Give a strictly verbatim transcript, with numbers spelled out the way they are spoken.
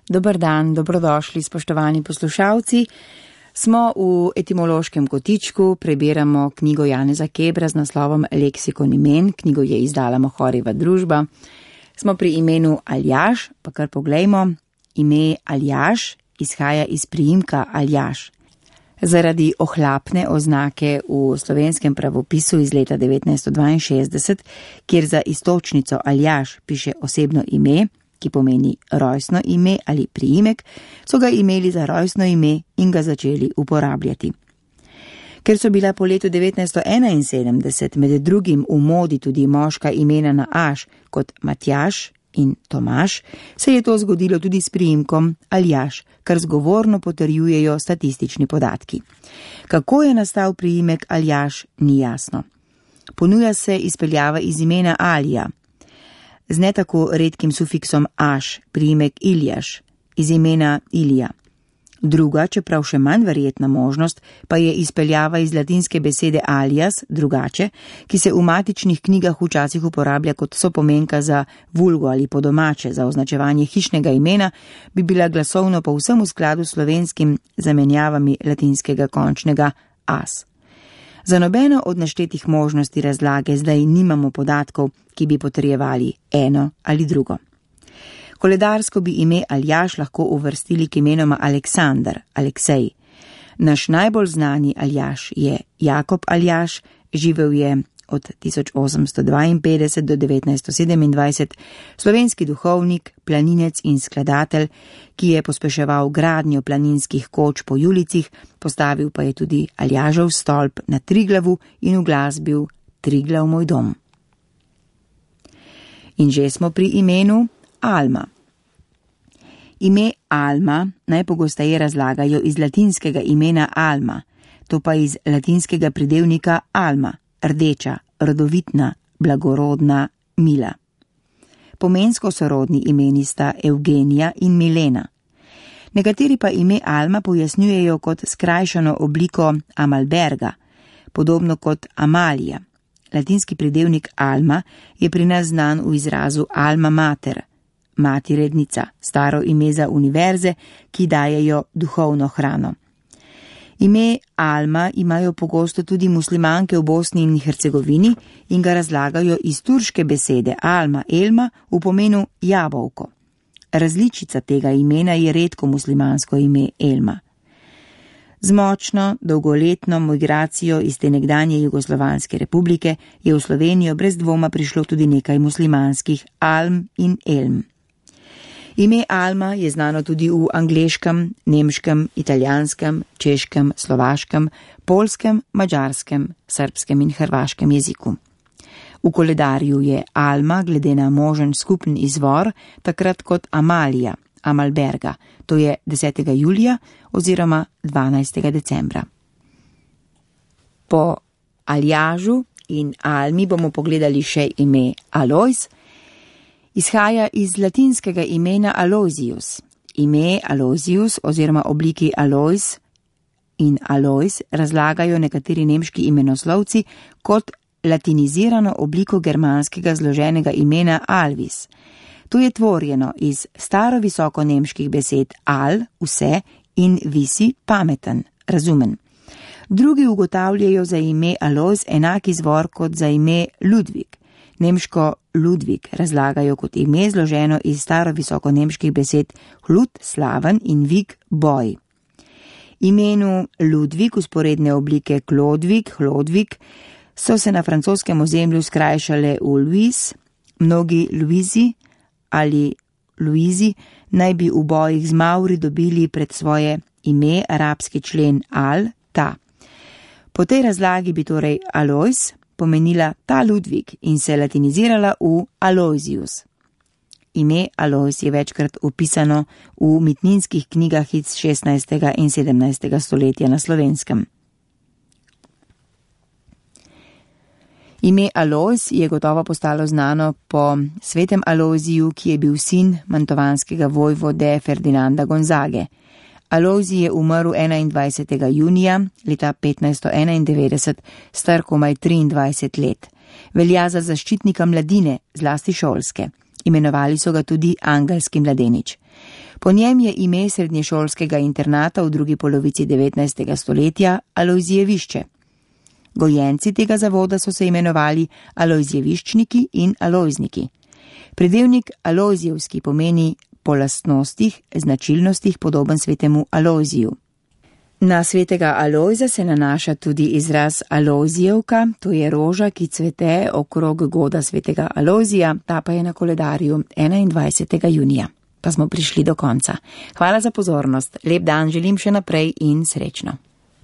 Dober dan, dobrodošli, spoštovani poslušalci. Smo v etimološkem kotičku, prebiramo knjigo Janeza Kebra z naslovom Leksikon imen, knjigo je izdala Mohorjeva družba. Smo pri imenu Aljaž, pa kar poglejmo, ime Aljaž izhaja iz priimka Aljaž. Zaradi ohlapne oznake v slovenskem pravopisu iz leta devetnajststo dvainšestdeset, kjer za iztočnico Aljaž piše osebno ime, ki pomeni rojstno ime ali priimek, so ga imeli za rojstno ime in ga začeli uporabljati. Ker so bila po letu devetnajststo enainsedemdeset med drugim v modi tudi moška imena na Aš kot Matjaž in Tomaž, se je to zgodilo tudi s priimkom Aljaž, kar zgovorno potrjujejo statistični podatki. Kako je nastal priimek Aljaž, ni jasno. Ponuja se izpeljava iz imena Alija, z ne tako redkim sufiksom Aš, priimek Iljaš, iz imena Ilija. Druga, čeprav še manj verjetna možnost, pa je izpeljava iz latinske besede alias, drugače, ki se v matičnih knjigah včasih uporablja kot sopomenka za vulgo ali podomače, za označevanje hišnega imena, bi bila glasovno povsem v skladu s slovenskim zamenjavami latinskega končnega as. Za nobeno od naštetih možnosti razlage zdaj nimamo podatkov, ki bi potrjevali eno ali drugo. Koledarsko bi ime Aljaž lahko uvrstili k imenoma Aleksandar, Aleksej. Naš najbolj znani Aljaž je Jakob Aljaž, živel je od tisoč osemsto dvainpetdeset do devetnajststo sedemindvajset, slovenski duhovnik, planinec in skladatelj, ki je pospeševal gradnjo planinskih koč po Julicih, postavil pa je tudi Aljažev stolp na Triglavu in uglasbil Triglav moj dom. In že smo pri imenu Alma. Ime Alma najpogosteje razlagajo iz latinskega imena Alma, to pa iz latinskega pridevnika Alma, rdeča, rodovitna, blagorodna, mila. Pomensko sorodni imeni sta Evgenija in Milena. Nekateri pa ime Alma pojasnjujejo kot skrajšano obliko Amalberga, podobno kot Amalija. Latinski pridevnik Alma je pri nas znan v izrazu Alma mater, mati rednica, staro ime za univerze, ki dajejo duhovno hrano. Ime Alma imajo pogosto tudi muslimanke v Bosni in Hercegovini in ga razlagajo iz turške besede Alma, Elma v pomenu jabolko. Različica tega imena je redko muslimansko ime Elma. Z močno, dolgoletno migracijo iz te nekdanje Jugoslovanske republike je v Slovenijo brez dvoma prišlo tudi nekaj muslimanskih Alm in Elm. Ime Alma je znano tudi v angleškem, nemškem, italijanskem, češkem, slovaškem, poljskem, madžarskem, srbskem in hrvaškem jeziku. V koledarju je Alma glede na možen skupen izvor takrat kot Amalija, Amalberga, to je desetega julija oziroma dvanajstega decembra. Po Aljažu in Almi bomo pogledali še ime Alojz. Izhaja iz latinskega imena Aloysius. Ime Aloysius oziroma obliki Alojz in Alojz razlagajo nekateri nemški imenoslovci kot latinizirano obliko germanskega zloženega imena Alvis. To je tvorjeno iz starovisoko nemških besed al, vse, in visi, pameten, razumen. Drugi ugotavljajo za ime Alojz enak izvor kot za ime Ludvik. Nemško Ludvik razlagajo kot ime zloženo iz starovisoko nemških besed hlud, slaven in vik, boj. Imenu Ludvik, usporedne oblike Klodvik, Hlodvik, so se na francoskem ozemlju skrajšale v Louis, mnogi Louisi ali Louisi naj bi v bojih z Mauri dobili pred svoje ime arabski člen al, ta. Po tej razlagi bi torej Alojz pomenila ta Ludvik in se latinizirala v Aloysius. Ime Alojz je večkrat opisano v mitninskih knjigah iz šestnajstega in sedemnajstega stoletja na Slovenskem. Ime Alojz je gotovo postalo znano po svetem Alojziju, ki je bil sin mantovanskega vojvode Ferdinanda Gonzage. Alojzij je umrl enaindvajsetega junija leta petnajststo enaindevetdeset, star komaj triindvajset let. Velja za zaščitnika mladine, zlasti šolske. Imenovali so ga tudi angelski mladenič. Po njem je ime srednješolskega internata v drugi polovici devetnajstega stoletja Alojzijevišče. Gojenci tega zavoda so se imenovali alojzjeviščniki in alojzniki. Pridevnik alojzjevski pomeni po lastnostih, značilnostih podoben svetemu Alojziju. Na svetega Alojza se nanaša tudi izraz Alojzijevka, to je roža, ki cvete okrog goda svetega Alojzija, ta pa je na koledarju enaindvajsetega junija. Pa smo prišli do konca. Hvala za pozornost, lep dan želim še naprej in srečno.